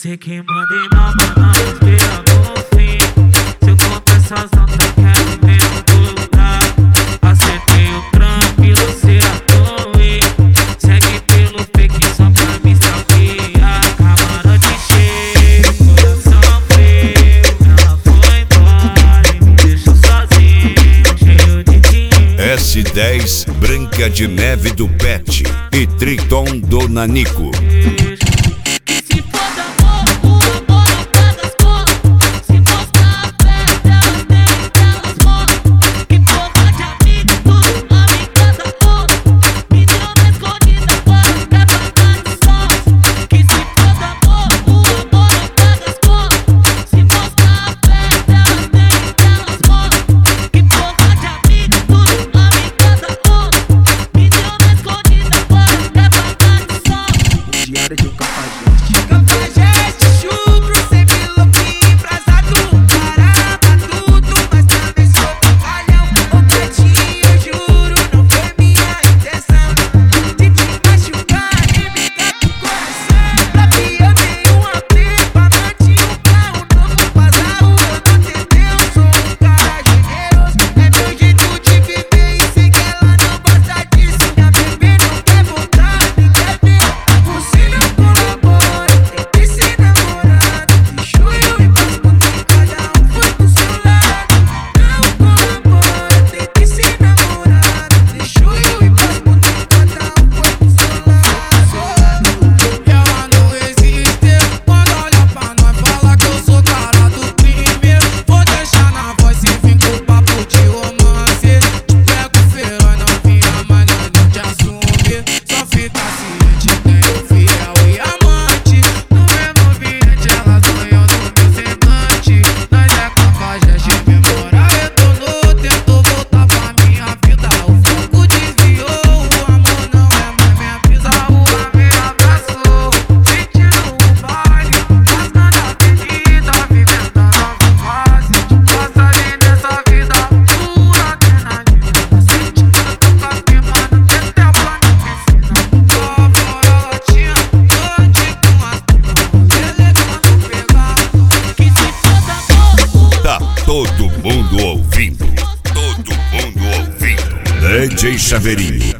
Sei que mandei na mão, esperando no fim. Se eu contar essas notas, quero mesmo voltar. Acertei o tranquilo, cê atoe. Segue pelo fake só pra me extraviar. Camarote cheio, coração frio. Ela foi embora e me deixou sozinho, cheio de dinheiro. S10, Branca de Neve do Pet e Triton do Nanico. De um cafajeste, chupro, sempre louquinho, embrasado. Caramba, tudo, mas também sou pancalhão. Ô Pretinho, eu juro, não foi minha intenção de te machucar e me dar do coração. Sabia nenhum apê, banante, carro novo, bazarro. Eu não entendeu, sou um cara generoso. É meu jeito de viver e sei que ela não gosta disso. Minha bebê não quer voltar, nem quer ver. Você não colabora, tem que ser namorado. Deixou eu em paz porque cada um foi pro seu lado. Não colabora, tem que ser namorado. Deixou eu em paz porque cada um foi pro seu lado. Ela não existe, quando olha pra nós fala que eu sou cara do crime. Vou deixar na voz e vim com o papo de romance. Te pego feroz, novinha, mas não te assume. Só fica ciente, tenho fiel e amante. No mesmo ambiente ela sonhou no meu semblante. Nós é cafajeste, memória retornou. Tentou voltar pra minha vida, o fogo desviou. O amor não é mais minha brisa, o amor me abraçou. Sentindo o baile, rasgando a avenida, vivendo a nova fase. Passarinho dessa vida pura adrenalina. Sentindo tocar mano, até o plano piscina. Só fora latinha, noite com as primas. Elevando pegar, Que se foda pouco. Tá todo mundo ouvindo. Todo mundo ouvindo. DJ Chaveirinho.